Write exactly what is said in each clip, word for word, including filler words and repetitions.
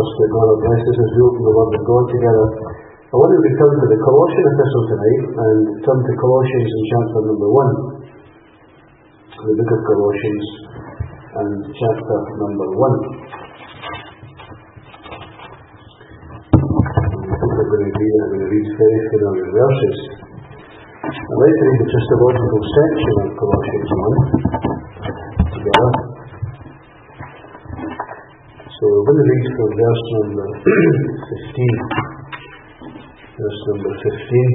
trust that God will bless us as we open the Word of God together. I want to return to the Colossian epistle tonight and turn to Colossians in chapter number one. The book of Colossians and chapter number one. We're going to read, I'm going to read very familiar verses. I'd like to read the Christological section of Colossians one together. So we're going to read from verse number fifteen. Verse number fifteen.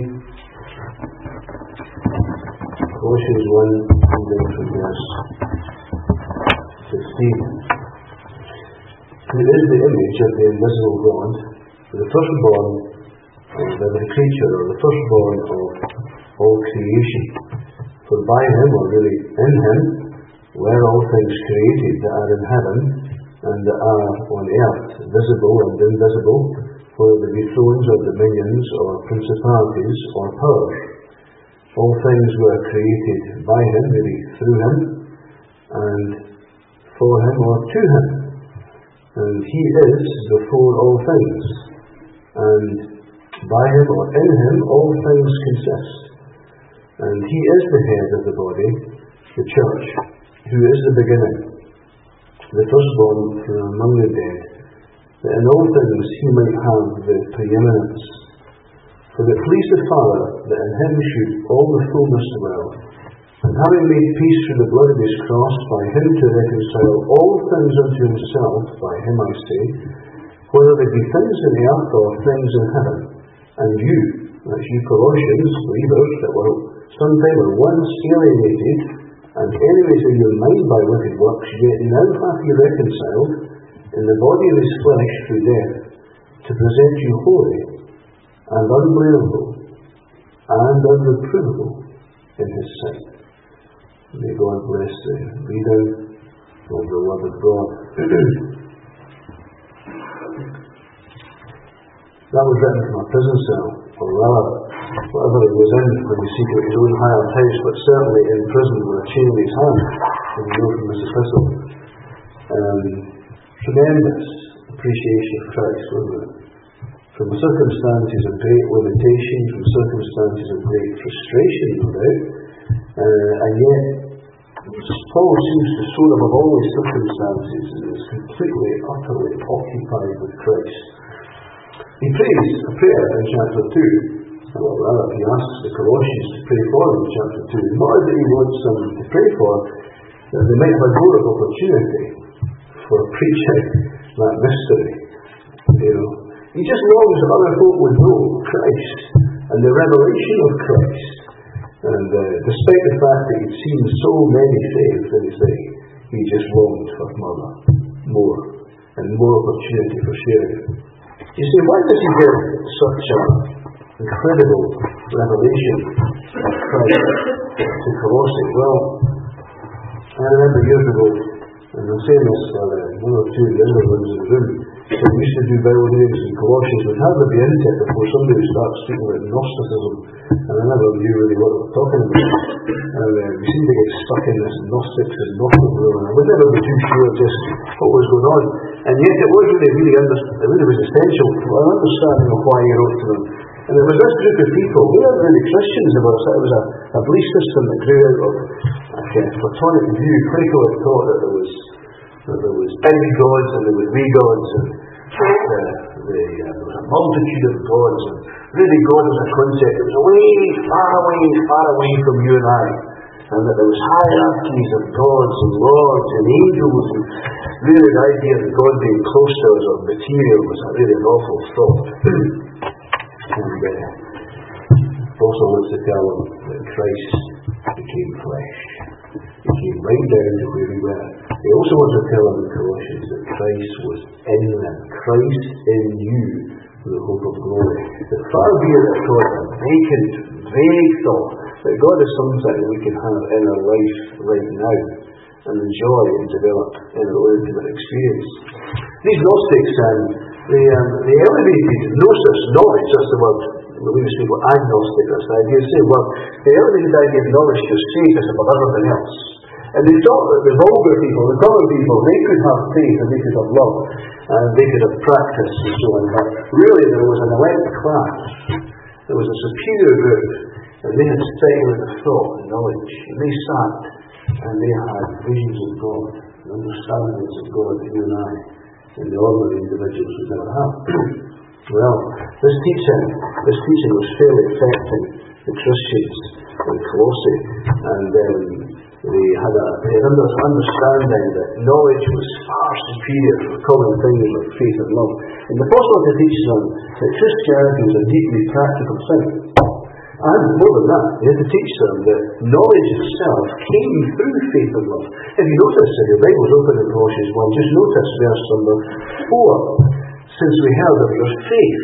Colossians one, and then from verse fifteen. Who is the image of the invisible God, the firstborn of every creature, or the firstborn of all creation? For by him, or really in him, were all things created that are in heaven and that are on earth, visible and invisible, whether they be thrones or dominions or principalities or powers. All things were created by him, really through him, and for him or to him. And he is before all things, and by him or in him all things consist. And he is the head of the body, the church, who is the beginning, the firstborn from among the dead, that in all things he might have the preeminence. For it pleased the Father that in him should all the fullness dwell, and having made peace through the blood of his cross, by him to reconcile all things unto himself, by him I say, whether they be things in the earth or things in heaven. And you, that's you Colossians, believers, that were sometime or once alienated, and enemies in your mind by wicked works, yet now hath he reconciled in the body of his flesh through death, to present you holy and unblameable and unreprovable in his sight. May God bless the reading of the Word of God. That was written from a prison cell, or rather, whatever it was in when he secreted his own hired house, but certainly in prison with a chain in his hand, as we know from this epistle. Um, tremendous appreciation of Christ, wasn't it? From circumstances of great limitation, from circumstances of great frustration, no doubt, uh, and yet Paul seems to soar above all these circumstances and is completely, utterly occupied with Christ. He prays a prayer in chapter two, or rather he asks the Colossians to pray for him in chapter two, not that he wants them to pray for, that they might have a door of opportunity for preaching that mystery. You know, he just longs that other folk would know Christ and the revelation of Christ. And uh, despite the fact that he'd seen so many saved in his day, he just longed for more, more, and more opportunity for sharing it. You see, why does he give such an incredible revelation of Christ to Colossae? Well, I remember years ago, and I'm saying this for uh, one or two of the other ones in the room, so we used to do Bible readings in Colossians. We'd hardly be into it before somebody would start speaking about Gnosticism, and I never knew really what they were talking about. And uh, we seemed to get stuck in this Gnostics and Gnostic world, and I would never be too sure just what was going on. And yet it was really, really, under- it really was essential for an understanding of why he wrote to them. And there was this group of people, we weren't really Christians, it was, it was a, a belief system that grew out of a kind of Platonic view. Plato had thought that there was that there was big gods and there was wee gods, and uh, the, uh, there was a multitude of gods, and really God was a concept that was away, far away, far away from you and I, and that there was hierarchies of gods and lords and angels, and really the idea of God being close to us or material was a really awful thought. And uh, also wants to tell them that Christ became flesh. He came right down to where we were. He also wants to tell them in Colossians that Christ was in them. Christ in you, the hope of glory. That far be it toward a vacant, vague thought that God is something we can have in our life right now and enjoy and develop in our own intimate experience. These Gnostics, um, they, um, they elevated gnosis, knowledge, that's the word. We used to say, well, agnostic, that's the idea. Say, well, they elevated the idea of knowledge to save us above everything else. And they thought that the vulgar people, the common people, they could have faith and they could have love, and they could have practice and so on. But really there was an elite class, there was a superior group, and they had speculative thought and knowledge. And they sat and they had visions of God, and understandings of God that you and I, and the ordinary individuals would never have. Well, this teaching, this teaching was fairly affecting the Christians in Colossae, and um, they had a they had an understanding that knowledge was far superior to common things like faith and love. And the apostle had to teach them that Christianity was a deeply practical thing. And more than that, he had to teach them that knowledge itself came through faith and love. If you notice, if your Bible's open in Colossians one, just notice verse number four. Since we heard of your faith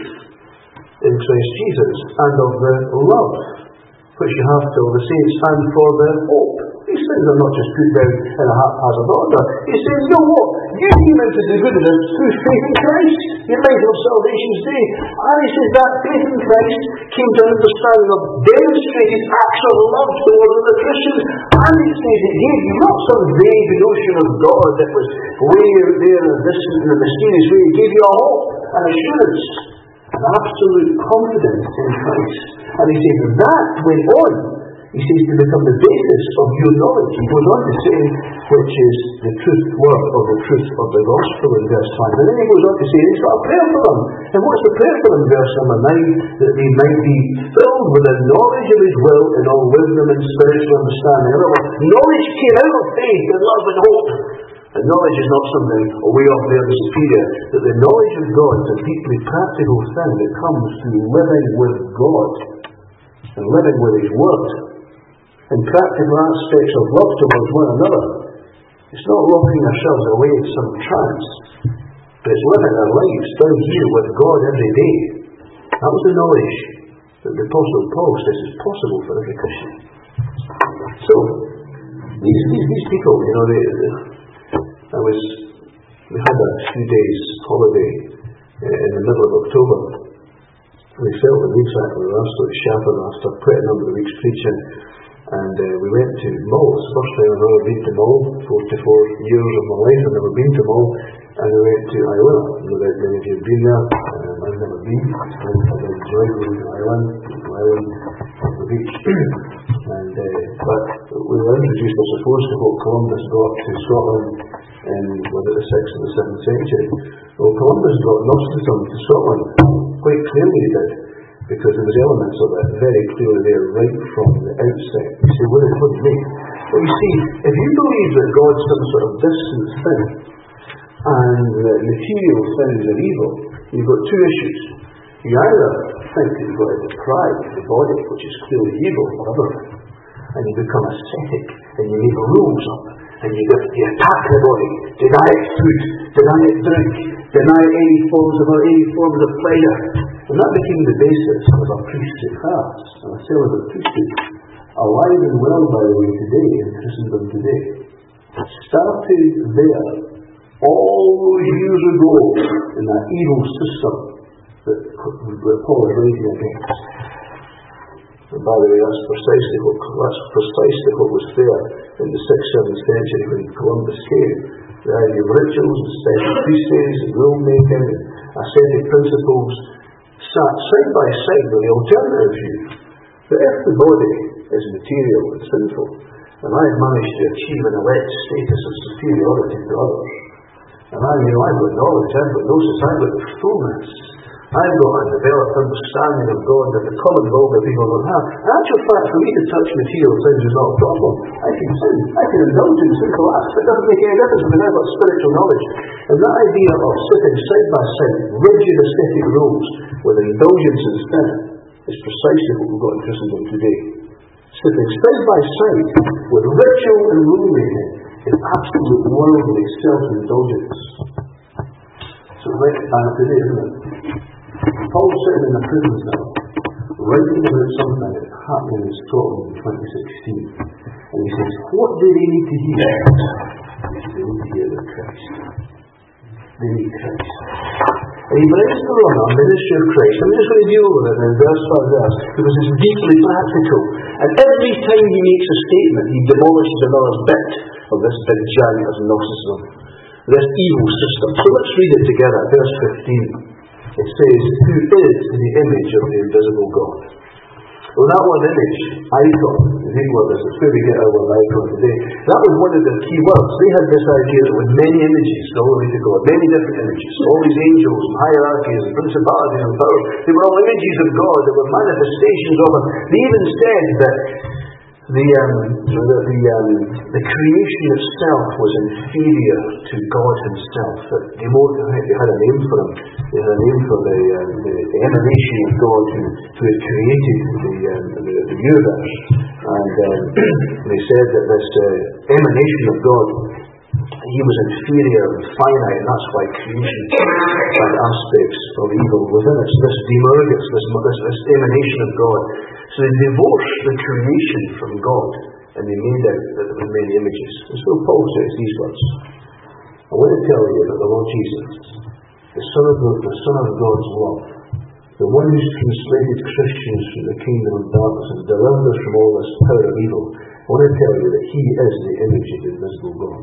in Christ Jesus and of the love which you have till the saints and for the hope. These things are not just put down in a haphazard order. He says, you know what? You came into the goodness through faith in Christ. You might have salvation's day. And he says that faith in Christ came to an understanding of demonstrated acts of love towards the Christians. And he says it gave you not some vague notion of God that was way out there and distant in a mysterious way. It gave you a hope, an assurance, an absolute confidence in Christ. And he says that went on. He says to become the basis of your knowledge. He goes on to say, which is the truth word or the truth of the gospel in verse five. And then he goes on to say, he's got a prayer for them. And what's the prayer for them? Verse number nine, that they might be filled with the knowledge of his will in all wisdom and spiritual understanding. In other words, knowledge came out of faith and love and hope. And knowledge is not something away off there and superior. That the knowledge of God is a deeply practical thing that comes through living with God and living with his word. In practical aspects of love towards one another. It's not locking ourselves away in some trance, but it's living our lives down here with God every day. That was the knowledge that the Apostle Paul says is possible for every Christian. So, these these, these people, you know, they, they, I was, we had a few days holiday uh, in the middle of October. We felt the weeks after we were absolutely shattered after quite a number of weeks preaching. And uh, we went to Mull. It's the first time I've ever been to Mull. forty-four years of my life I've never been to Mull. And we went to Iona. No doubt many of you have been there. Um, I've never been. I've enjoyed going to Ireland, to Ireland, on the beach. and uh, But we were introduced, I suppose, to what Columbus brought to Scotland in, was it the sixth or the seventh century? Well, Columbus brought Gnosticism to Scotland. Quite clearly he did. Because there was elements of it very clearly there right from the outset. You say, what do you mean? Well, you see, if you believe that God's some sort of distant thing, and that material things are evil, you've got two issues. You either think that you've got to deprive the body, which is clearly evil, of everything, and you become ascetic, and you make rules up, and you, go, you attack the body, deny it food, deny it drink, deny any forms of any forms of pleasure. And that became the basis of a priesthood fast, and a celibate priesthood, alive and well, by the way, today, in Christendom today. It started there, all those years ago, in that evil system that, that Paul is writing against. And by the way, that's precisely what, that's precisely what was there in the sixth, seventh century when Columbus came. The idea of rituals and special priesthoods and rule making and ascetic principles sat side by side with the alternative view that if the body is material and sinful, and I've managed to achieve an elect status of superiority to others, and I you know I've got knowledge, I've got gnosis, I've got the fullness, I've got a developed understanding of God that the common vulgar people don't have. In actual fact, for me to touch material things is not a problem. I can sin, I can indulge in sinful acts. It doesn't make any difference because I've got spiritual knowledge. And that idea of sitting side by side, rigid ascetic rules, with indulgence in sin, is precisely what we've got in Christendom today. Sitting side by side with ritual and rule-making in absolute worldly self-indulgence. So it's like time today, isn't it? Paul's sitting in a prison cell, writing about something that's happening in Scotland in twenty sixteen. And he says, what do they need to hear? He says, they need to hear the Christ. They need Christ. And he brings to run a ministry of Christ. I'm just going to deal with it in verse by verse, because it's deeply practical. And every time he makes a statement, he demolishes another bit of this big giant of Gnosticism, this evil system. So let's read it together. Verse fifteen. It says, who is the image of the invisible God? Well, that word image, icon, the Greek word is, it's where we get our word icon today. That was one of their key words. They had this idea that with many images, all the way to God, many different images, all these angels and hierarchies and principalities and powers, they were all images of God, they were manifestations of Him. They even said that the um, the the, um, the creation itself was inferior to God Himself. That they, more, they had a name for Him. They had a name for the, um, the, the emanation of God who, who had created the, um, the, the universe. And um, they said that this uh, emanation of God, He was inferior and finite, and that's why creation had aspects of evil within it. So this demurgus, this, this, this emanation of God. So they divorced the creation from God, and they made out that there were many images. And so Paul says these words. I want to tell you that the Lord Jesus, the Son of God, the Son of God's love, the one who's translated Christians from the kingdom of darkness and delivered us from all this power of evil, I want to tell you that He is the image of the invisible God.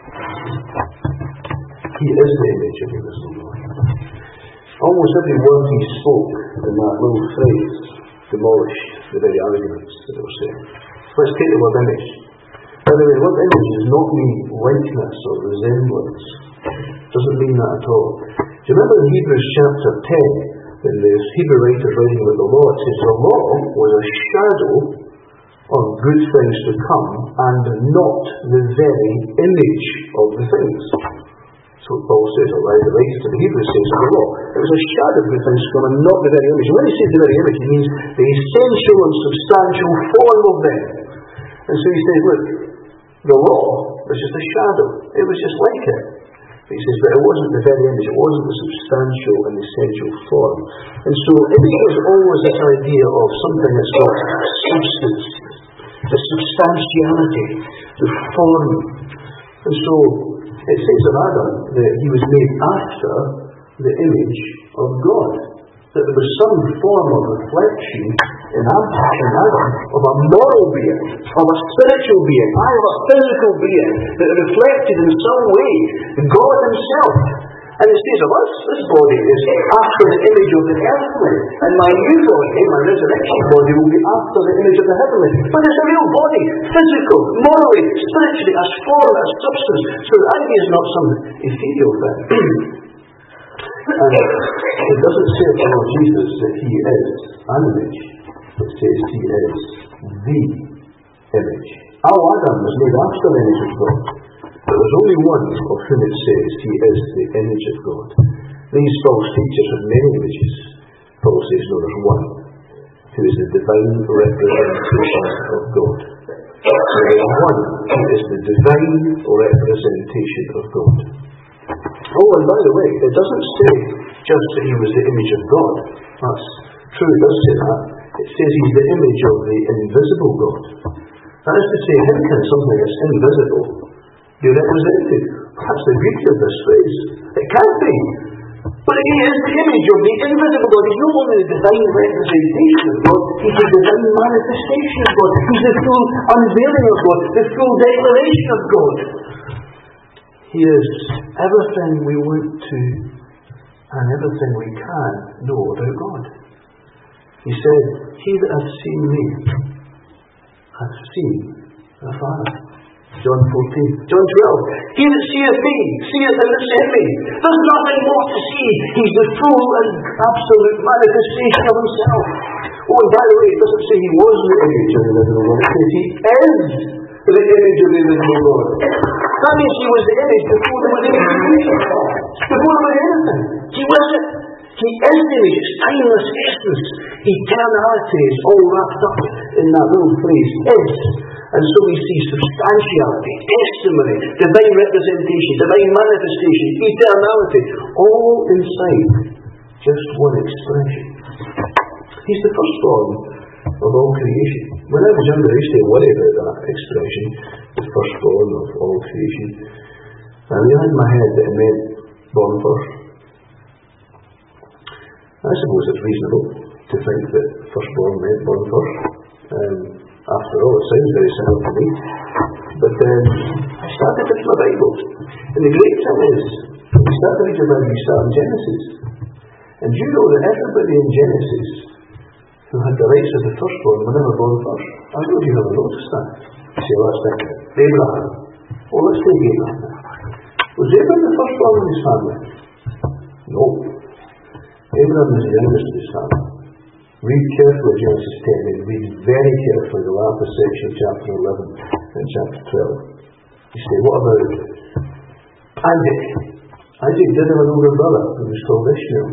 He is the image of the invisible God. Almost every word He spoke in that little phrase demolished the very arguments that they were saying. Let's take the word image. By the way, the word image does not mean likeness or resemblance. It doesn't mean that at all. Do you remember in Hebrews chapter ten, when the Hebrew writer writing about the law, it says the law was a shadow of good things to come and not the very image of the things. That's what Paul says, or the writer to the Hebrews says of the law. It was a shadow of good things to come and not the very image. When he says the very image, he means the essential and substantial form of them. And so he says, look, the law was just a shadow. It was just like it. But he says, but it wasn't the very image. It wasn't the substantial and essential form. And so image was always this idea of something that's got substance, the substantiality, the form. And so it says of Adam that he was made after the image of God. That there was some form of reflection in Adam of a moral being, of a spiritual being, of a physical being that reflected in some way God Himself. And it says of us, this body is after the image of the earthly, and my new body, my resurrection body, will be after the image of the heavenly. But it's a real body, physical, morally, spiritually, as form, as substance. So the idea is not some ethereal thing. And it doesn't say of the Lord Jesus that He is an image. It says He is the image. Our Adam was made after the image of God. But there's only one of whom it says He is the image of God. These false teachers have many images. Paul says, no, there's one who is the divine representation of God. So there's one who is the divine representation of God. Oh, and by the way, it doesn't say just that He was the image of God. That's true, it does say that. It says He's the image of the invisible God. That is to say, how can something that's invisible be represented? That's the beauty of this phrase. It can't be. But He is the image of the invisible God. He's not only the divine representation of God, He's the divine manifestation of God. He's the full unveiling of God, the full declaration of God. He is everything we want to and everything we can know about God. He said, he that hath seen me hath seen the Father. John fourteen. John twelve. He that seeth me, seeth him that sent me. There's nothing more to see. He's the full and absolute manifestation of Himself. Oh, and by the way, it doesn't say He was the image of the invisible God. It says He is the image of the invisible God. That means He was the image before there was any creation. Before there was anything. He was it. He is the image. It's timeless essence. Eternality is all wrapped up in that little phrase, is. And so we see substantiality, testimony, divine representation, divine manifestation, eternality, all inside just one expression. He's the firstborn of all creation. When I was younger, I used to worry about that expression, the firstborn of all creation. And I had in my head that it meant born first. I suppose it's reasonable to think that firstborn meant born first. Um, after all, it sounds very similar to me. But um, I started with my Bible. And the great thing is, when you start to read your Bible, you start in Genesis. And you know that everybody in Genesis who had the rights of the firstborn were never born first. I don't know if you ever noticed that. You say, well, let's take it. Abraham. Oh, let's take Abraham. Was Abraham the firstborn in his family? No. Abraham was the youngest of his family. Read carefully Genesis ten and read very carefully the latter section of chapter eleven and chapter twelve. You say, what about Isaac? Isaac did have an older brother who was called Ishmael.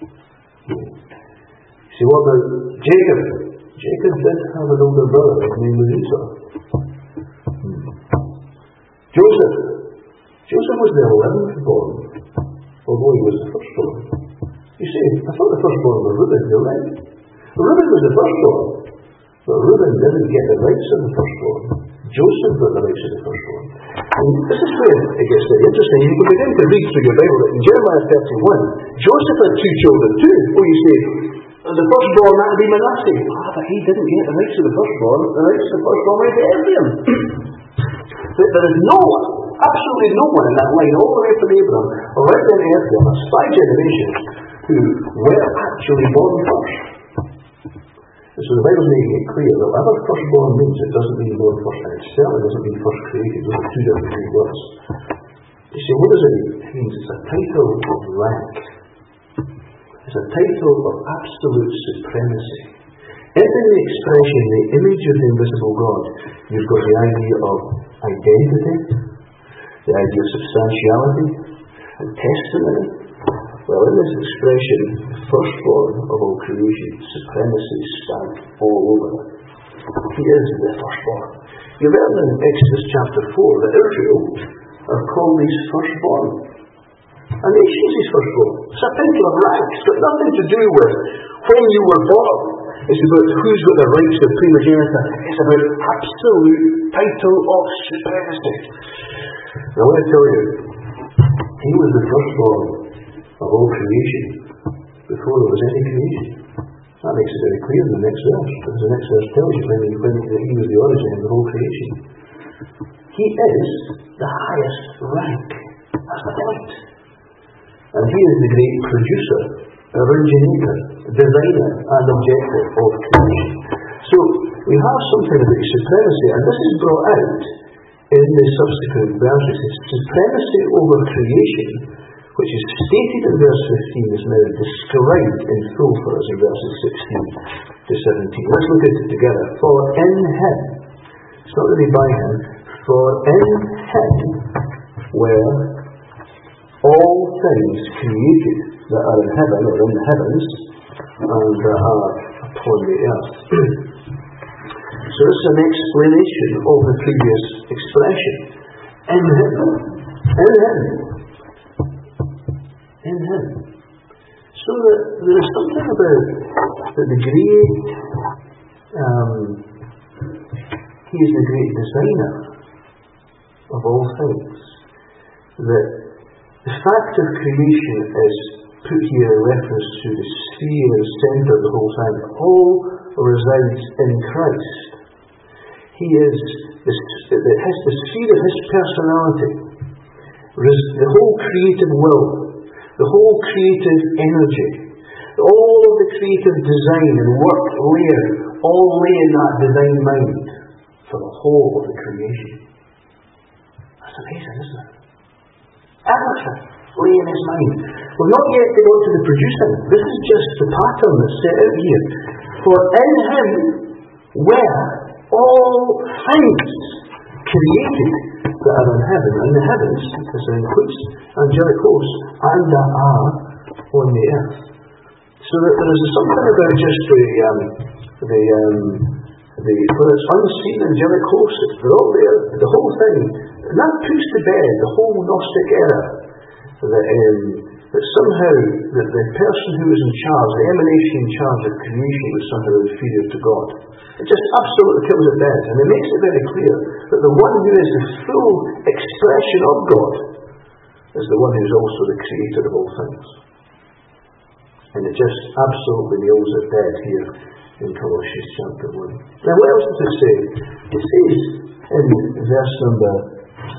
You say, what about Jacob? Jacob did have an older brother, his name was Esau. Hmm. Joseph. Joseph was the eleventh born, although he was the firstborn. You say, I thought the firstborn was Reuben. You're right. Reuben was the firstborn, but Reuben didn't get the rights of the firstborn. Joseph got the rights of the firstborn. And this is where it gets very interesting. You can begin to read through your Bible that in Jeremiah thirty-one, Joseph had two children too. Oh, you say, the firstborn, that would be Manasseh. Ah, but he didn't get the rights of the firstborn. The rights of the firstborn went to Ephraim. There is no one, absolutely no one in that line, all the way from Abraham, or right down to Ephraim, that's five generations, who were actually born first. And so the Bible's making it clear that whatever firstborn means, it doesn't mean born first, and it certainly doesn't mean first created. Those are two different words. You say, what does it mean? It means it's a title of rank. It's a title of absolute supremacy. In the expression, the image of the invisible God, you've got the idea of identity, the idea of substantiality, and testimony. Well, in this expression, the firstborn of all creation, supremacy stamped all over it. He is the firstborn. You learn in Exodus chapter four that Israel are called these firstborn. A nation's his firstborn. It's a title of rank. It's got nothing to do with when you were born. It's about who's got the rights of primogeniture. It's about absolute title of supremacy. And I want to tell you, he was the firstborn of all creation before there was any creation. That makes it very clear in the next verse, because the next verse tells you when he, when he was the origin of the whole creation. He is the highest rank. That's the point. And he is the great producer, originator, designer, and objective of creation. So we have something about supremacy, and this is brought out in the subsequent verses. It's supremacy over creation, which is stated in verse fifteen, is now described in full for us in verses sixteen to seventeen. Let's look at it together. For in him, it's not really by him, for in him were all things created that are in heaven or in the heavens and that are upon the earth. So this is an explanation of the previous expression. In him. In him. In him. So that there is something about that the great um, he is the great designer of all things. That the fact of creation is put here in reference to the sphere and centre of the whole thing. All resides in Christ. He is the, the, has the sphere of his personality. The whole creative will, the whole creative energy, all of the creative design and work layer, all lay in that divine mind for the whole of the creation. That's amazing, isn't it? Everything lay in his mind. We're not yet to go to the producing. This is just the pattern that's set out here. For in him were all things created that are in heaven, and the heavens, this includes angelic hosts, and that are on the earth. So that there is something about just the um, the um, the whether it's unseen angelic hosts, they're all there, the whole thing, and that puts to bed the whole Gnostic error that um, that somehow that the person who was in charge, the emanation in charge of creation, was somehow inferior to God. It just absolutely kills it dead, and it makes it very clear that the one who is the full expression of God is the one who is also the creator of all things. And it just absolutely nails it dead here in Colossians chapter one. Now what else does it say? It says in verse number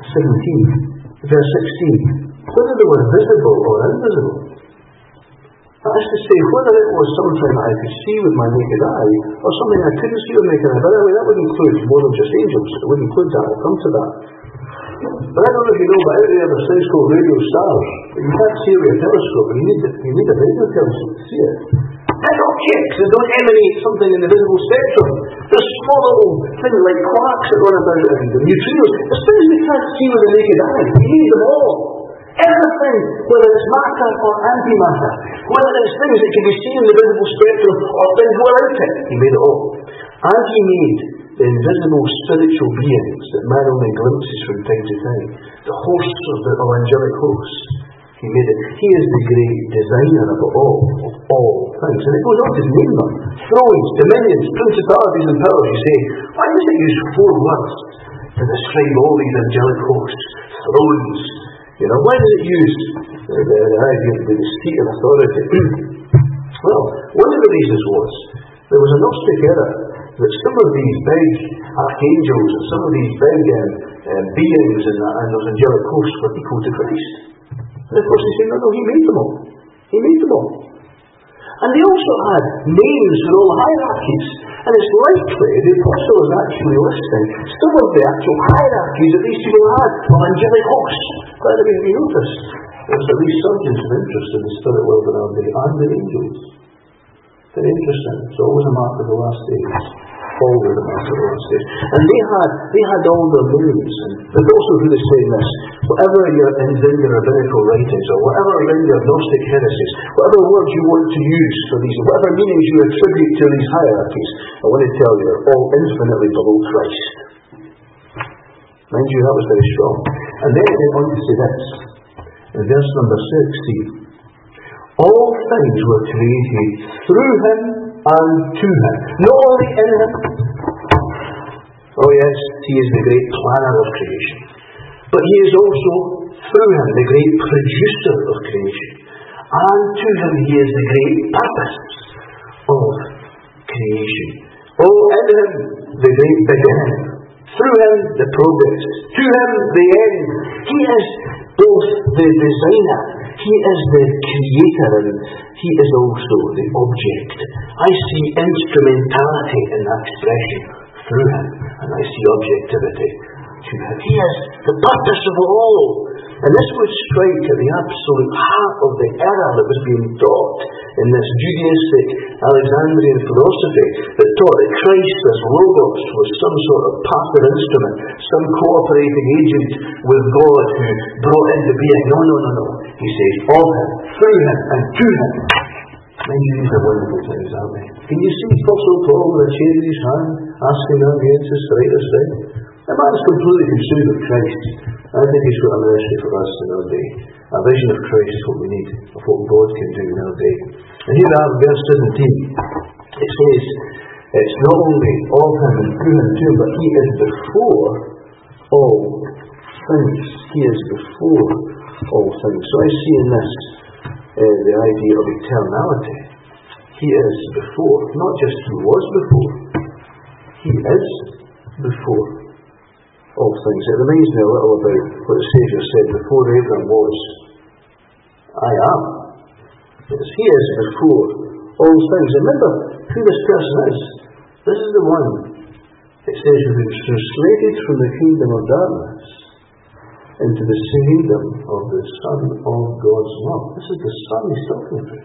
seventeen, verse sixteen, whether they were visible or invisible. That is to say, whether it was something I could see with my naked eye, or something I couldn't see with my naked eye. By the way, that would include more than just angels. It would include that. I'll come to that. But I don't know if you know, but out there there's things called radio stars. You can't see it with a telescope, and you need, you need a radio telescope to see it. They're objects that don't emanate something in the visible spectrum. There's small little things like quarks that run about and the neutrinos. There's things we can't see with the naked eye. You need them all. Everything, whether it's matter or antimatter, whether it's things that can be seen in the visible spectrum or things without it, he made it all. And he made the invisible spiritual beings that man only glimpses from time to time, the hosts of the of angelic hosts. He made it. He is the great designer of all, of all things. And it goes on to name them. Thrones, dominions, principalities and powers. You say, why does it use four words to describe all these angelic hosts? Thrones. You know, why does it use the, the, the idea of the seat of authority? Well, one of the reasons was, there was a Gnostic error that some of these big archangels and some of these big um, um, beings and, and those angelic hosts were equal to Christ. And of course they say, no, no, he made them all. He made them all. And they also had names for all the hierarchies. And it's likely the apostle was actually listing some of the actual hierarchies that these people had of angelic hosts. By the way, have you noticed? There's a resurgence of interest in the spirit world in our day and the angels. Very interesting. It's always a mark of the last days. Always a mark of the last days. And they had they had all their names. And there's also who is saying this. Whatever you're in your rabbinical writings, or whatever are in your Gnostic heresies, whatever words you want to use for these, whatever meanings you attribute to these hierarchies, I want to tell you, are all infinitely below Christ. Mind you, that was very strong. And then it went on to say this, in verse number sixteen. All things were created through him and to him. Not only in him. Oh yes, he is the great planner of creation. But he is also through him the great producer of creation. And to him he is the great purpose of creation. Oh, in him the great beginning. Through him the progress. To him the end. He is both the designer. He is the creator, and he is also the object. I see instrumentality in that expression through him, and I see objectivity to him. He is the purpose of all. And this would strike at the absolute heart of the error that was being taught in this Judaistic Alexandrian philosophy that taught that Christ as Logos was some sort of passive instrument, some cooperating agent with God who brought into being. No, no, no, no. He says, of him, through him, and to him. Mind you, these are wonderful things, aren't they? Can you see Apostle Paul with a chain in his hand, asking our against us to write us down? The man is completely consumed with Christ. I think he's got a mercy for us in our day. A vision of Christ is what we need, of what God can do in our day. And here we are in verse seventeen. It says, it's not only of him and through him too, but he is before all things. He is before all things. So I see in this uh, the idea of eternality. He is before, not just he was before. He is before all things. It reminds me a little about what the Saviour said, before Abraham was, I am. Yes, he is before all things. Remember who this person is. This is the one, it says, who has been translated from the kingdom of darkness into the kingdom of the Son of God's love. This is the Son he's talking about.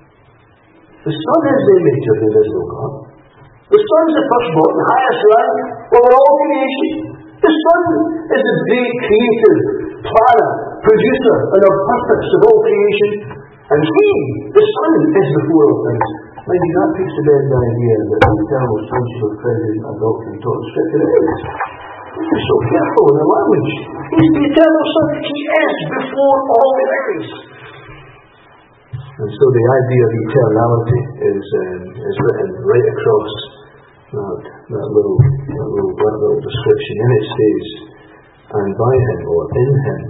The Son is the image of the invisible God. The Son is the firstborn, the highest rank over all creation. The Son is the great creative planner, producer, and of purpose of all creation. And He, the Son, is before all things. Mind you, that puts to bed the idea that the eternal sonship of Christ isn't a doctrine taught in Scripture. It is. You're so careful in the language. He's the eternal Son. He is before all things. And so the idea of eternality is um, is written right across that, that little that little that little description. And it says, and by him or in him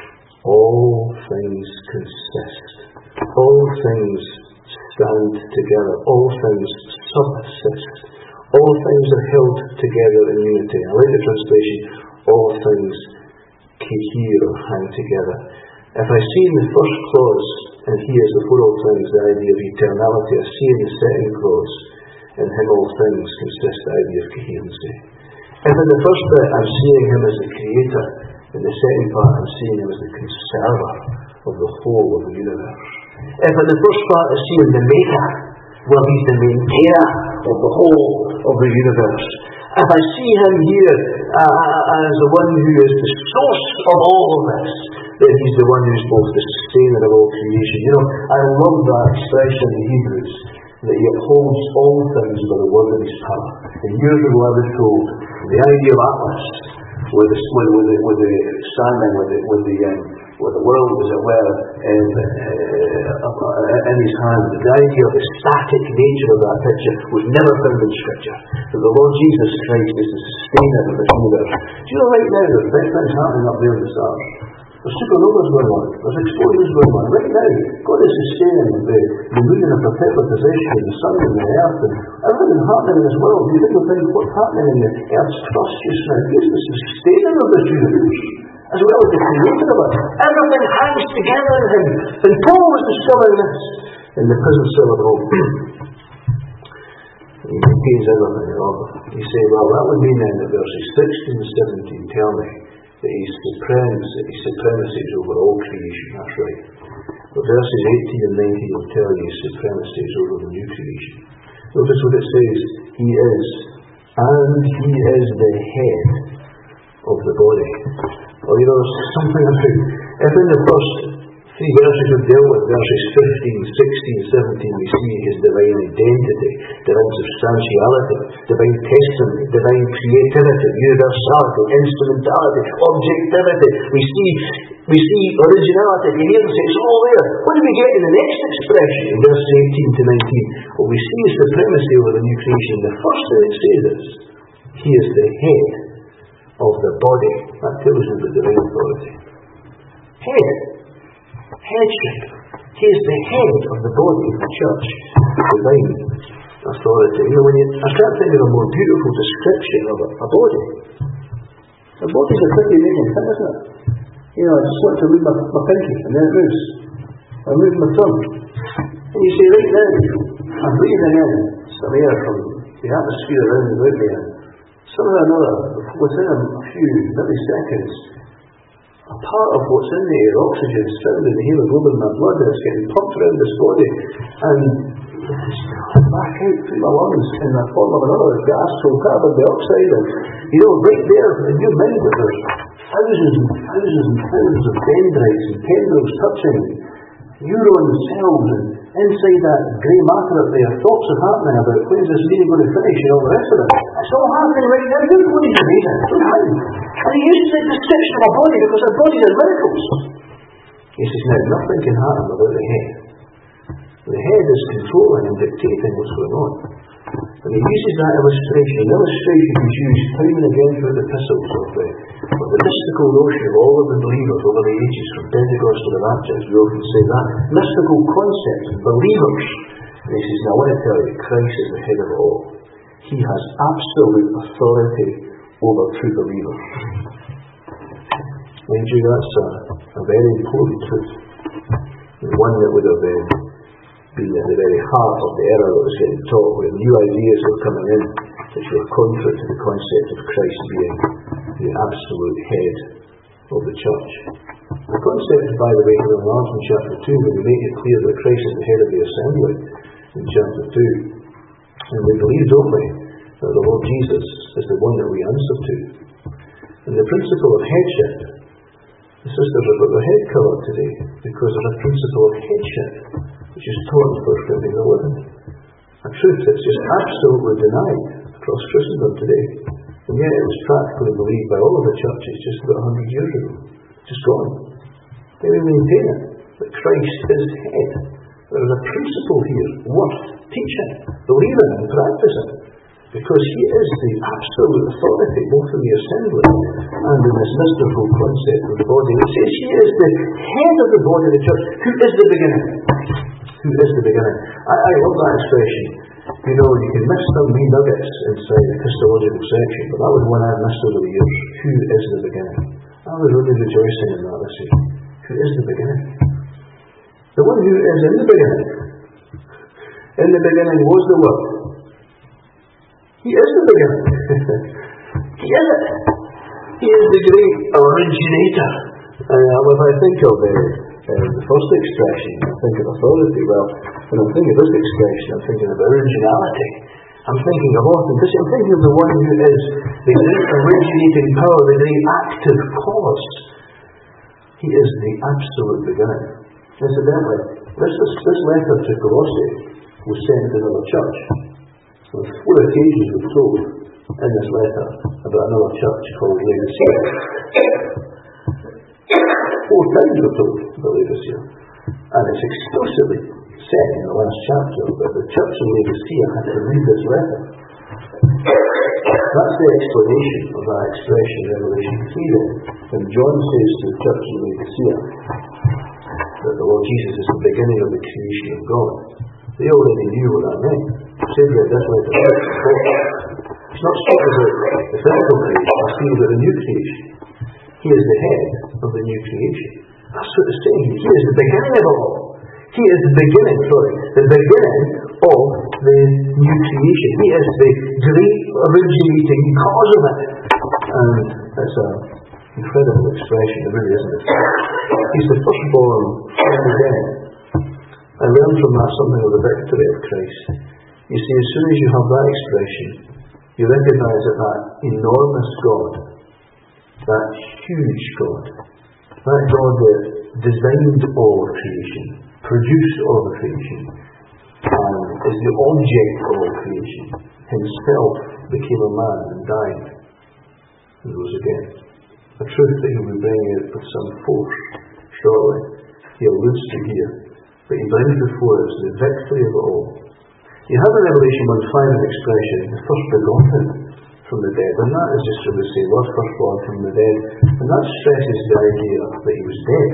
all things consist. All things stand together. All things subsist. All things are held together in unity. I like the translation, all things cohere or hang together. If I see in the first clause, and he is before all things, the idea of eternality, I see in the second clause, in him all things consist the idea of coherency. If in the first bit I'm seeing him as the creator, in the second part I'm seeing him as the conserver of the whole of the universe. If in the first part I see him the maker, well, he's the maintainer of the whole of the universe. If I see him here uh, as the one who is the source of all of this, then he's the one who's both the sustainer of all creation. You know, I love that expression in Hebrews, that he upholds all things by the word of his power. And years ago I was told, the idea of Atlas, with the, with, with the, with the standing, with the, with the, um, with the world, as it were, in, uh, in his hand, the idea of the static nature of that picture was never found in Scripture. That the Lord Jesus Christ is the sustainer of the universe. Do you know right now there's big things happening up there in the stars? There's supernovas going on. There's explosions going on. Right now, God is sustaining the, the moon in a perpetual position, and the sun and the earth, and everything happening in this world. You think of things, what's happening in the earth's crust just now. He is the sustainer of this universe, as well as the creator of it. Everything hangs together in him. And Paul was discovering this in the prison cell of Rome. He maintains everything in order. You say, well, that would mean then that verses sixteen and seventeen tell me that he's supremacy, that his supremacy is over all creation. That's right. But verses eighteen and nineteen will tell you his supremacy is over the new creation. Notice what it says. He is, and he is the head of the body. Well, you know, there's something about, if in the first three verses we've dealt with, verses fifteen, sixteen, seventeen, we see his divine identity, divine substantiality, divine testimony, divine creativity, universality, instrumentality, objectivity. We see we see originality, coherency, it's all there. What do we get in the next expression, in verses eighteen to nineteen? Well, we see his supremacy over the new creation. The first thing it says is, he is the head of the body. That tells you the divine authority. Head. Headship. He is the head of the body of the church. Divine authority. You know, when you, I can't think of a more beautiful description of a, a body. A body is a pretty amazing thing, isn't it? You know, I just want to move my, my pinky, and then it moves. I move my thumb. And you say, right now, I'm breathing in some air from the atmosphere around about me, and somehow or another, within a few milliseconds, a part of what's in the air, oxygen, is found in the hemoglobin in my blood, and it's getting pumped around this body, and it's coming back out through my lungs in the form of another gas called carbon dioxide. And, you know, right there in your mind, that there's thousands and thousands and thousands of dendrites and tendrils touching neuron cells, and inside that grey matter up there, thoughts are happening about when's this meeting going to finish and all the rest of it. It's all happening right now. Everybody's amazing. And he uses the description of a body because our bodies are miracles. He says, now, nothing can happen without the head. The head is controlling and dictating what's going on. And he uses that illustration. The illustration is used time and again through the epistles of the, of the mystical notion of all of the believers over the ages, from Pentecost to the Rapture, as we often say that. Mystical concept of believers. And he says, now I want to tell you, Christ is the head of all. He has absolute authority over true believers. Mind you, that's a, a very important truth. And one that would have been been at the very heart of the era that was getting taught, where new ideas were coming in which were contrary to the concept of Christ being the absolute head of the church. The concept, by the way, in Mark in chapter two, when we make it clear that Christ is the head of the assembly in chapter two, and we believe, don't we, that the Lord Jesus is the one that we answer to. And the principle of headship, the sisters have got their head covered today because of the principle of headship, which is taught in First Corinthians eleven. A truth that's just absolutely denied across Christendom today. And yet it was practically believed by all of the churches just about a hundred years ago. Just gone. They will maintain it, that Christ is head. There is a principle here worth teaching, believing and practicing, because he is the absolute authority both in the assembly and in this mystical concept of the body. It says he is the head of the body of the church, who is the beginning. Who is the beginning? I, I love that expression. You know, you can miss some wee nuggets inside the Christological section, but that was one I've missed over the years. Who is the beginning? I I was really rejoicing in that this week. Who is the beginning? The one who is in the beginning. In the beginning was the Word. He is the beginning. He is it. He is the great originator. Uh, if I think of uh, uh, the first expression, I think of authority. Well, when I'm thinking of this expression, I'm thinking of originality. I'm thinking of authenticity. I'm thinking of the one who is the great originating power, the great active cause. He is the absolute beginning. Incidentally, this, this, this letter to Colossae was sent to another church. There were four occasions we're told in this letter about another church called Laodicea. Four times we're told about Laodicea. And it's exclusively said in the last chapter that the church of Laodicea had to read this letter. That's the explanation of that expression in Revelation three then. When John says to the church of Laodicea that the Lord Jesus is the beginning of the creation of God, they already knew what that meant. They read this letter before. It's not speaking about the physical creation, it's speaking about the new creation. He is the head of the new creation. That's what it's saying. He is the beginning of it all. He is the beginning, sorry, the beginning of the new creation. He is the great originating cause of it. And it's an incredible expression, it really isn't it? He's the firstborn from the dead. I learned from that something of the victory of Christ. You see, as soon as you have that expression, you recognise that that enormous God, that huge God, that God that designed all of creation, produced all of creation, and is the object of all creation, himself became a man and died and rose again. A truth that he will bring out with some force shortly. He alludes to here, but he brings before us the victory of it all. You have in Revelation one five an expression, the first begotten from the dead, and that is just from the same word, firstborn from the dead, and that stresses the idea that he was dead.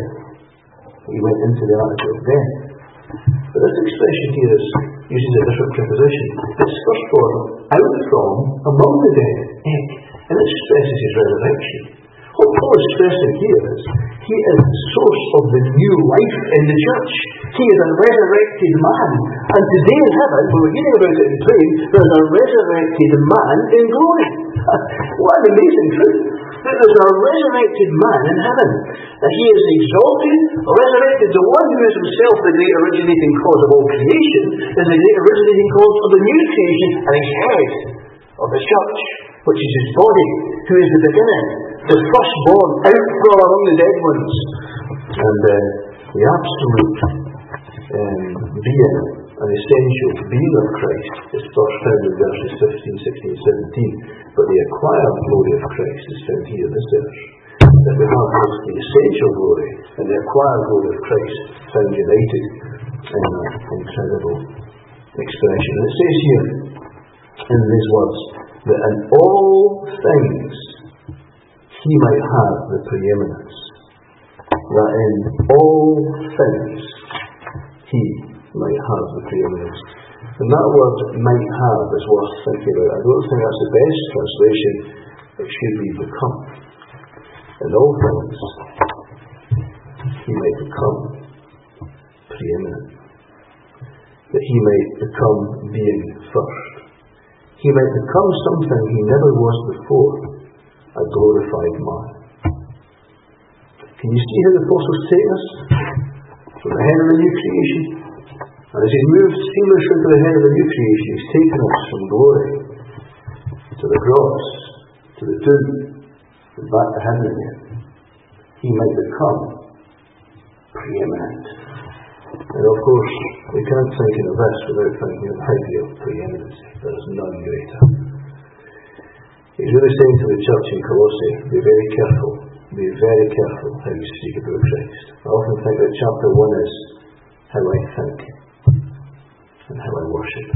He went into the attitude of death. But this expression here is, uses a different preposition. It's firstborn out from among the dead, ek, and it stresses his resurrection. What Paul is stressing here is, he is the source of the new life in the church. He is a resurrected man. And today in heaven, when we're hearing about it in praying, there's a resurrected man in glory. What an amazing truth. That there's a resurrected man in heaven. And he is exalted, resurrected. The one who is himself the great originating cause of all creation is the great originating cause of the new creation, and he's head of the church, which is his body, who is the beginning, the firstborn out from among the dead ones. And uh, the absolute um, being, an essential being of Christ is first found in verses fifteen, sixteen, seventeen. But the acquired glory of Christ is found here in this verse. That we have both the essential glory and the acquired glory of Christ found united in that incredible expression. And it says here in these words that in all things he might have the preeminence. That in all things he might have the preeminence. And that word might have is worth thinking about. I don't think that's the best translation. It should be become. In all things he might become preeminent. That he might become being first. He might become something he never was before, a glorified man. Can you see how the apostles take us? From the head of the new creation. And as he's moved seamlessly to the head of the new creation, he's taken us from glory to the cross, to the tomb, and back to heaven again. He might become preeminent. And of course, we can't think of this without thinking of the idea of preeminence. There is none greater. He's really saying to the church in Colossae, be very careful, be very careful how you speak about Christ. I often think that chapter one is how I think and how I worship.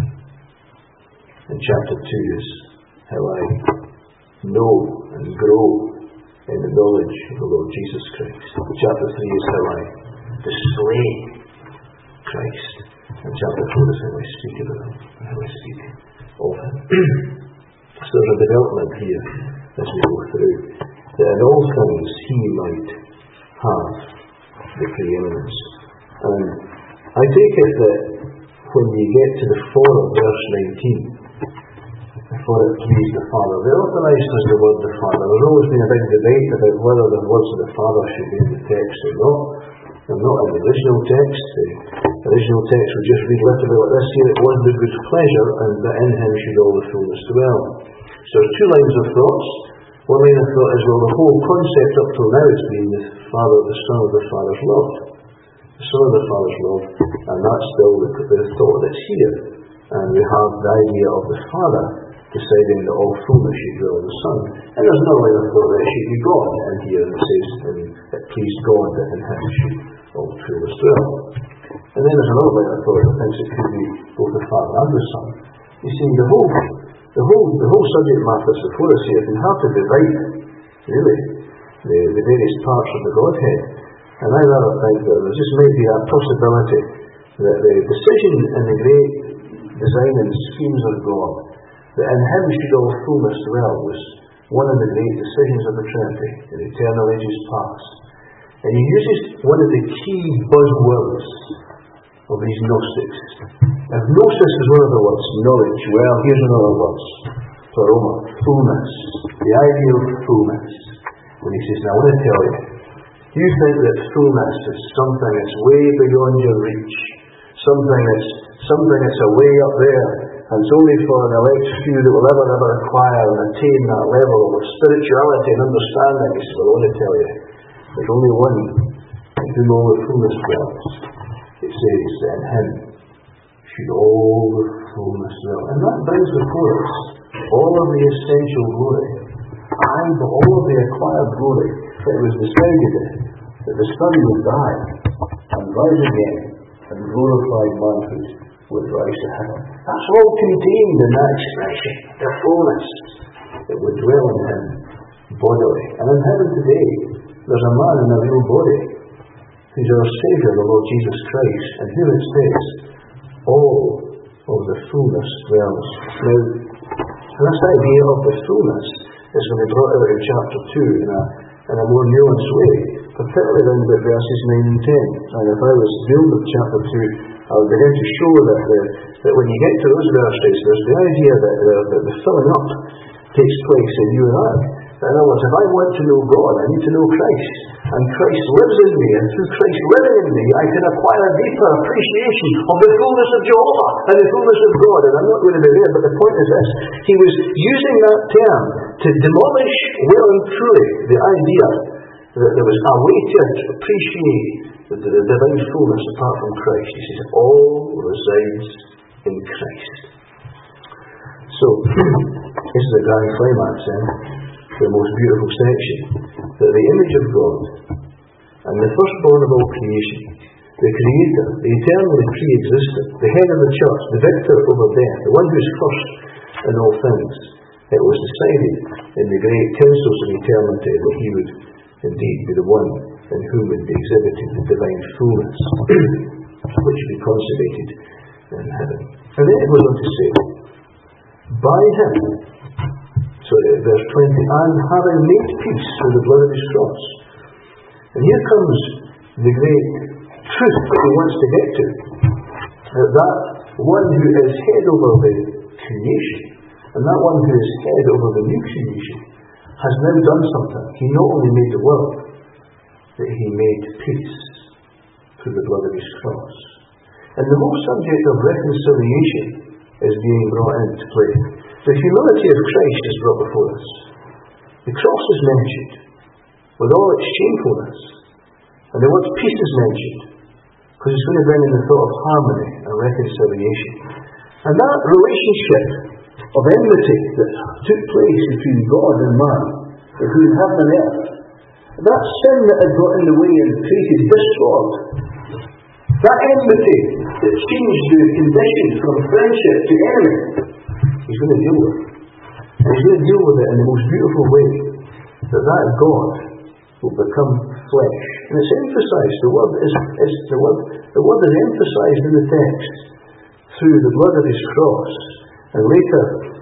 And chapter two is how I know and grow in the knowledge of the Lord Jesus Christ. And chapter three is how I display Christ. And chapter four is how I speak about him and how I speak of him. So there's a development here as we go through. that in all things he might have the preeminence. And I take it that when you get to the four of verse nineteen, for it pleased the Father, they authorised as the word the Father. There's always been a big debate about whether the words of the Father should be in the text or not. They're not in the original text. The original text would just read literally like this here: it was the good pleasure, and that in him should all the fullness dwell. So there's two lines of thoughts. One line of thought is, well, the whole concept up till now has been the Father, the Son of the Father's love. The Son of the Father's love, and that's still the, the thought that's here. And we have the idea of the Father deciding that all fullness should dwell in the Son. And there's another line of thought that it should be God, and here it says, and it pleased God that in him should all fullness dwell. And then there's another line of thought that thinks it could be both the Father and the Son. You see, the whole the whole the whole subject matter before us here can hard to divide, really, the, the various parts of the Godhead. And I rather think that there just may be that possibility that the decision in the great design and schemes of God, that in him should all fullness dwell, was one of the great decisions of the Trinity in eternal ages past. And he uses one of the key buzzwords of these Gnostics. If Gnosis is one of the words, knowledge, well, here's another word, pleroma, fullness, the idea of fullness. When he says, now I want to tell you, you think that fullness is something that's way beyond your reach, something that's something that's away up there, and it's only for an elect few that will ever, ever acquire and attain that level of spirituality and understanding. He says, well, I want to tell you, there's only one in whom all the fullness dwells. It says that in him should all the fullness dwell. And that brings before us all of the essential glory, and all of the acquired glory. It was decided that the Son would die and rise again, and glorified manhood would rise to heaven. That's all contained in that expression, the fullness that would dwell in him bodily. And in heaven today, there's a man in a real body who's our Saviour, the Lord Jesus Christ, and here it says, all of the fullness dwells. Now, this idea of the fullness is going to be brought out in chapter two in a, in a more nuanced way, particularly around about verses nine and ten. And if I was dealing with chapter two, I would begin to show that, the, that when you get to those verses, there's the idea that the, that the filling up takes place in you and I. In other words, if I want to know God, I need to know Christ. And Christ lives in me, and through Christ living in me, I can acquire a deeper appreciation of the fullness of Jehovah and the fullness of God. And I'm not going to be there, but the point is this. He was using that term to demolish well and truly the idea that there was a way to appreciate the, the, the divine fullness apart from Christ. He says, all resides in Christ. So, this is a grand climax, eh? The most beautiful section, that the image of God and the firstborn of all creation, the Creator, the eternally pre-existent, the head of the church, the victor over death, the one who is first in all things, it was decided in the great councils of eternity that he would indeed be the one in whom would be exhibited the divine fullness, which would be consummated in heaven. And then it goes on to say, by him, so verse twenty, and having made peace through the blood of his cross. And here comes the great truth that he wants to get to. That that one who is head over the creation, and that one who is head over the new creation, has now done something. He not only made the world, but he made peace through the blood of his cross. And the whole subject of reconciliation is being brought into play. The humility of Christ is brought before us. The cross is mentioned, with all its shamefulness. And the word peace is mentioned, because it's going to bring in the thought of harmony and reconciliation. And that relationship of enmity that took place between God and man, between heaven and earth, that sin that had got in the way and created discord, that enmity that changed the condition from friendship to enemy, he's going to deal with it. And he's going to deal with it in the most beautiful way, that that God will become flesh. And it's emphasized, the word is, is the word the word is emphasized in the text through the blood of his cross. And later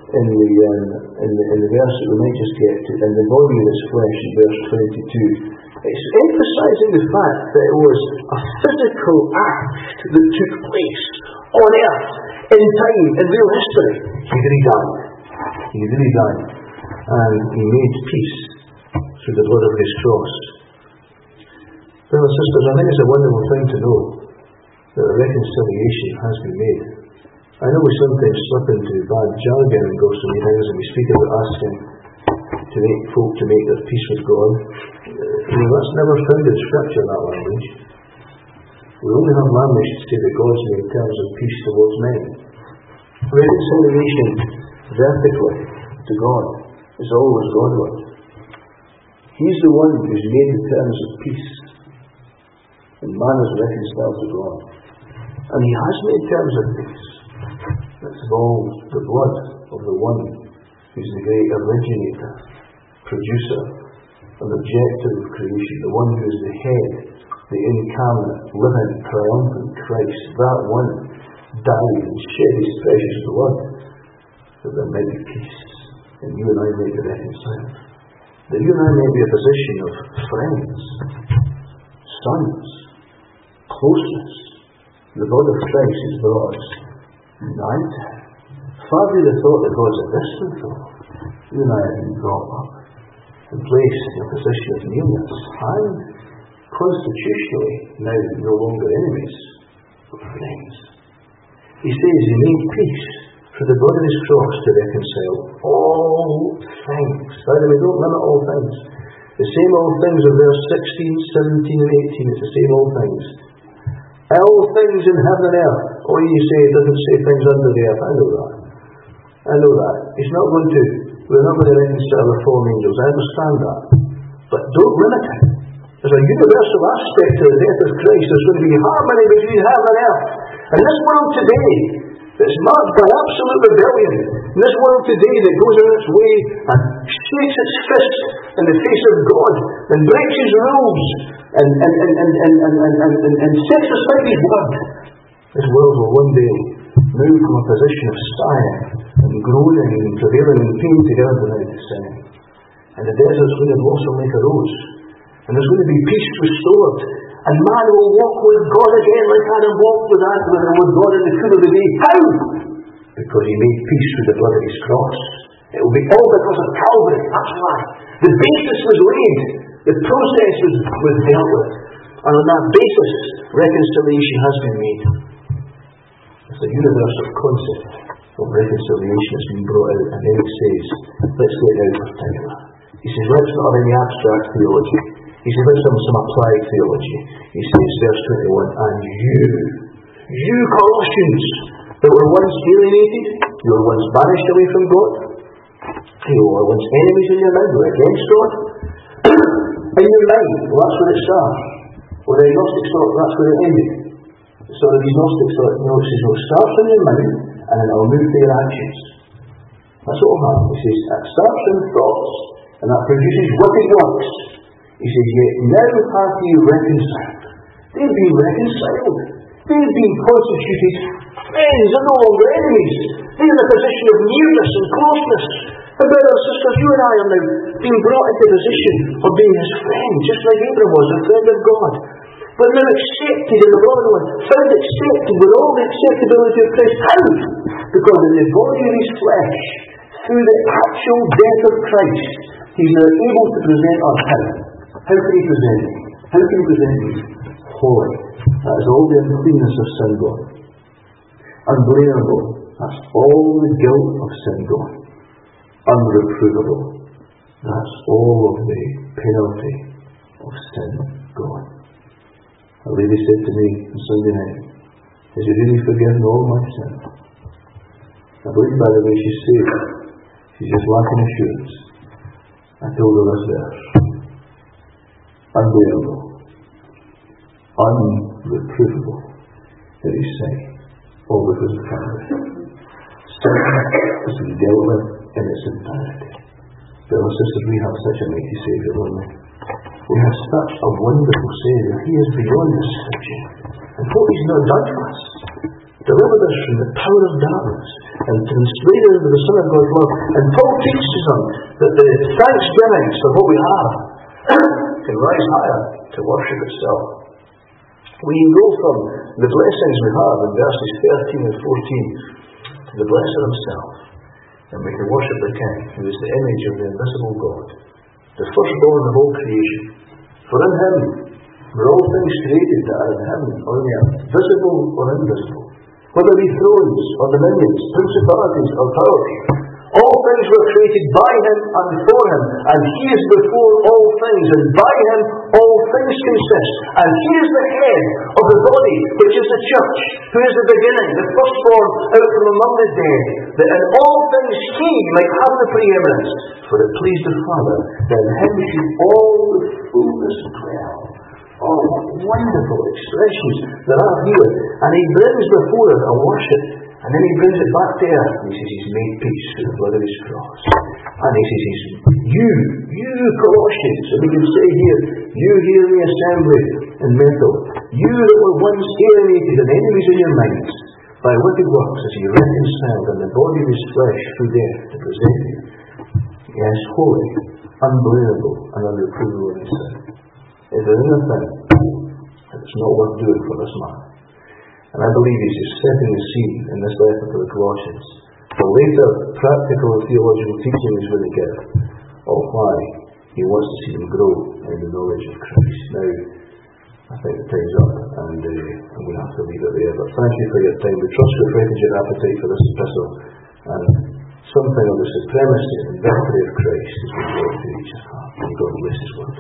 in the, um, in the in the verse that we might just get to, in the body of his flesh, in verse twenty-two, it's emphasising the fact that it was a physical act that took place on earth, in time, in real history. He really died. He really died. And he made peace through the blood of his cross. Brothers and sisters, I think it's a wonderful thing to know that a reconciliation has been made. I know we sometimes slip into bad jargon and go so many things, and we speak about asking to make folk to make their peace with God. You know, that's never found in Scripture, that language. We only have language to say that God's made terms of peace towards men. Reconciliation vertically to God is always Godward. He's the one who's made the terms of peace, and man is reconciled to God. And he has made terms of peace. That's involved the blood of the one who's the great originator, producer, and objective of creation, the one who is the head, the incarnate, living, triumphant Christ. That one died and shed his precious blood that there might be peace, and you and I might be reconciled. That you and I might be a position of friends, sons, closeness. The blood of Christ has brought us nigh to him. Far be the thought that God's a distant thought. You and I have been brought up and placed in a position of nearness, and constitutionally now no longer enemies, but friends. He says he made peace through the blood of his cross to reconcile all things. By the way, don't limit all things. The same all things of verse sixteen, seventeen and eighteen is the same all things. All things in heaven and earth. Or you say it doesn't say things under the earth. I know that. I know that. He's not going to, we're not going to reconcile the fallen angels. I understand that. But don't limit it. There's a universal aspect to the death of Christ. There's going to be harmony between heaven and earth. And this world today, that's marked by absolute rebellion, in this world today that goes on its way and shakes its fist in the face of God and breaks his rules and, and, and, and, and, and, and, and, and, and sets aside his word, this world will one day move from a position of sighing and groaning and travailing in pain together without sinning. And the desert's going to blossom like a rose. And there's going to be peace restored. And man will walk with God again like Adam walked with Adam and with God in the cool of the day. How? Because he made peace through the blood of his cross. It will be all because of Calvary. That's why. The basis was laid. The process was, was dealt with. And on that basis, reconciliation has been made. It's a universal concept of reconciliation that's been brought out. And then it says, let's get it out particular. He says, let's not have any abstract theology. He says, let's have some applied theology. He says, verse twenty-one, and you, you Colossians, that were once alienated, you were once banished away from God, you were once enemies in your mind, you were against God, in your mind, well that's where it starts. Well the agnostic thought, that's where it ended. So the agnostic thought, you know, it says, well, it starts in your mind, and then it'll move to your actions. That's what will happen. He says, it starts in thoughts, and that produces wicked works. He says, yet now have you reconciled. They've been reconciled. They've been constituted friends. They're no longer enemies. They're in a position of nearness and closeness. And brothers and sisters, you and I are now being brought into a position of being his friend, just like Abraham was, a friend of God. But now accepted in the Roman one, found accepted with all the acceptability of Christ. How? Because in the body of his flesh, through the actual death of Christ, he's now able to present us how? How can he present me? How can he present me? Holy. That is all the uncleanness of sin gone. Unblameable. That's all the guilt of sin gone. Unreprovable. That's all of the penalty of sin gone. A lady said to me on Sunday night, has he really forgiven all my sin? I believe by the way she said it, she's just lacking assurance. I told her this verse. Unbelievable, unreprovable, that he say, all because of Calvary. Sin is to be dealt with in its entirety. Brothers and sisters, we have such a mighty Saviour, don't we? We have such a wonderful Saviour. He is beyond description. And what he's not done for us delivered us from the power of darkness, and translated us into the Son of God's love. And Paul teaches them that the thanksgivings for what we have can rise higher to worship itself. We go from the blessings we have in verses thirteen and fourteen to the blesser himself, and we can worship the King, who is the image of the invisible God, the firstborn of all creation. For in him were all things created that are in heaven or in the earth, visible or invisible, whether be thrones or dominions, principalities or powers. All things were created by him and for him, and he is before all things, and by him all things consist. And he is the head of the body, which is the church, who is the beginning, the firstborn out from among the dead, that in all things he might have the preeminence. For it pleased the Father that in him should all the fullness dwell. Oh, what wonderful expressions there are here. And he brings before us a worship, and then he brings it back to earth, and he says he's made peace through the blood of his cross. And he says, he's, you, you Colossians, and we can say here, you here in the assembly in Bethel, you that were once alienated and enemies in your minds, by wicked works as he reconciled in the body of his flesh through death to present you, yes, holy, unblameable, and unreprovable in sin. Is there anything that's not worth doing for this man? And I believe he's just setting the scene in this letter to the Colossians. The later practical theological teaching is going to give of why he wants to see them grow in the knowledge of Christ. Now, I think the time's up, and uh, I'm going to have to leave it there. But thank you for your time. We trust you've whetted your appetite for this epistle, and something of the supremacy and victory of Christ as we go through each other. May God bless his word.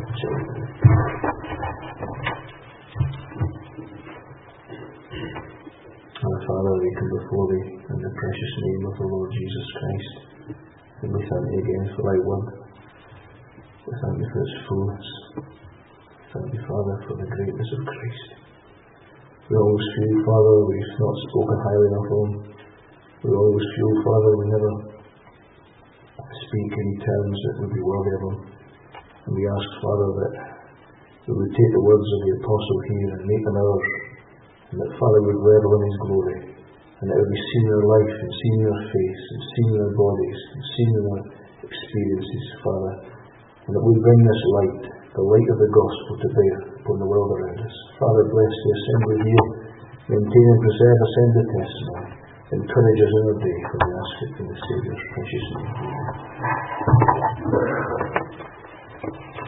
Our Father, we come before thee in the precious name of the Lord Jesus Christ, and we thank thee again for thy word. We thank thee for its fullness. We thank thee, Father, for the greatness of Christ. We always feel, Father, we've not spoken highly enough of him. We always feel, Father, we never speak in terms that would be worthy of him. And we ask, Father, that we would take the words of the apostle here and make them ours, and that, Father, would revel in his glory, and that it would be seen in our life, and seen in our face, and seen in our bodies, and seen in our experiences, Father, and that we bring this light, the light of the gospel, to bear upon the world around us. Father, bless the assembly here, maintain and preserve us in the testimony, encourage us in our day, for we ask it in the Saviour's precious name.